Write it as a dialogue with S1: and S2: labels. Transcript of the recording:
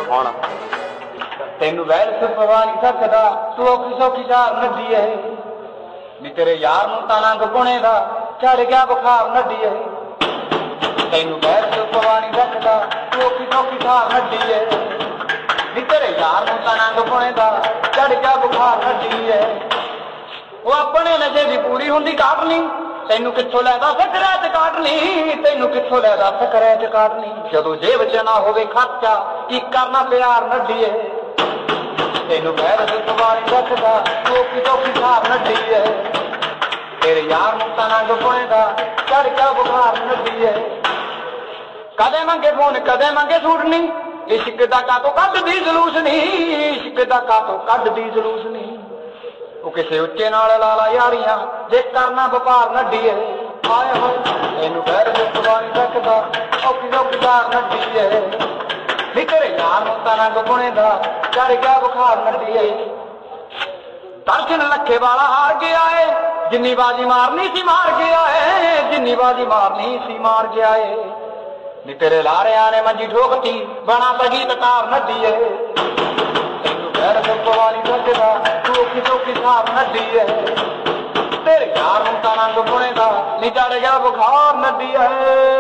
S1: ਹੁਣ ਤੈਨੂੰ ਵੈਲ ਸੁਪਵਾ ਨਹੀਂ ਸਕਦਾ, ਤੂੰ ਔਖੀ ਸੌਖੀ ਝਾਰ ਨੱਡੀਏ ਨੀ ਤੇਰੇ ਯਾਰ ਨੂੰ ਤਾਂ ਨੰਗ ਪੁਣੇ ਦਾ ਚੜ ਗਿਆ ਬੁਖਾਰ ਨੱਡੀਏ। ਤੈਨੂੰ ਵੈਲ ਸੁਪਵਾ ਨਹੀਂ ਸਕਦਾ, ਤੂੰ ਔਖੀ ਸੌਖੀ ਝਾਰ ਨੱਡੀਏ ਨੀ ਤੇਰੇ ਯਾਰ ਨੂੰ ਤਾਂ ਨੰਗ ਪੁਣੇ ਦਾ ਚੜ ਗਿਆ ਬੁਖਾਰ ਨੱਡੀਏ। ਉਹ ਆਪਣੇ ਨਸ਼ੇ ਦੀ ਪੂਰੀ ਹੁੰਦੀ ਕਾਟਨੀ, ਤੈਨੂੰ ਕਿੱਥੋਂ ਲੈਦਾ ਫਿਕਰਾਂ ਚ ਕਾਟਨੀ, ਤੈਨੂੰ ਕਿੱਥੋਂ ਲੈਦਾ ਫਿਕਰਾਂ ਚ ਕਾਟਨੀ। ਜਦੋਂ ਜੇਬ ਚ ਨਾ ਹੋਵੇ ਖਰਚਾ ਕੀ ਕਰਨਾ ਪਿਆਰ ਨੱਡੀਏ। ਤੈਨੂੰ ਵੈਰ ਸੁਪਵਾ ਨਹੀਂ ਸਕਦਾ, ਤੂੰ ਔਖੀ ਸੌਖੀ ਝਾਰ ਨੱਡੀਏ ਤੇਰੇ ਯਾਰ ਨੂੰ ਤਾਂ ਨੰਗ ਪੁਣੇ ਦਾ ਚੜ ਗਿਆ ਬੁਖਾਰ ਨੱਡੀਏ। ਕਦੇ ਮੰਗੇ ਫੋਨ ਕਦੇ ਮੰਗੇ ਸੂਟ ਨੀ, ਇਸ਼ਕ ਦਾ ਕਾਤੋਂ ਕੱਢਦੀ ਜਲੂਸ ਨੀ, ਇਸ਼ਕ ਦਾ ਕਾਤੋਂ ਕੱਢਦੀ ਜਲੂਸ ਨੀ। ਉਹ ਕਿਸੇ ਉੱਚੇ ਨਾਲ ਲਾ ਲਾ ਯਾਰੀਆਂ ਜੇ ਕਰਨਾ ਵਪਾਰ ਨੱਡੀਏ। ਆਏ ਹੋਏ ਤੈਨੂੰ ਵੈਰ ਸੁਪਵਾ ਨਹੀਂ ਸਕਦਾ, ਔਖੀ ਸੌਖੀ ਝਾਰ ਨੱਡੀਏ ਨੀ ਤੇਰੇ ਯਾਰ ਨੂੰ ਤਾਂ ਨੰਗ ਪੁਣੇ ਦਾ ਚੜ ਗਿਆ ਬੁਖਾਰ ਨੱਡੀਏ। ਦਰਸ਼ਨ ਲੱਖੇ ਵਾਲਾ ਹਾਰ ਗਿਆ ਏ, ਜਿੰਨੀ ਬਾਜੀ ਮਾਰਨੀ ਸੀ ਮਾਰ ਗਿਆ ਏ, ਜਿੰਨੀ ਬਾਜੀ ਮਾਰਨੀ ਸੀ ਮਾਰ ਗਿਆ ਏ ਨੀ ਤੇਰੇ ਲਾਰਿਆਂ ਨੇ ਮੰਜੀ ਠੋਕਤੀ ਬਣਾ ਪਗੀ ਤਤਾਰ ਨੱਡੀਏ। ਤੈਨੂੰ ਵੈਰ ਸੁਪਵਾ ਨਹੀਂ ਸਕਦਾ, ਤੂੰ ਔਖੀ ਸੌਖੀ ਝਾਰ ਨੱਡੀਏ ਤੇਰੇ ਯਾਰ ਨੂੰ ਤਾਂ ਨੰਗ ਪੁਣੇ ਦਾ ਨੀ ਚੜ ਗਿਆ ਬੁਖਾਰ ਨੱਡੀਏ।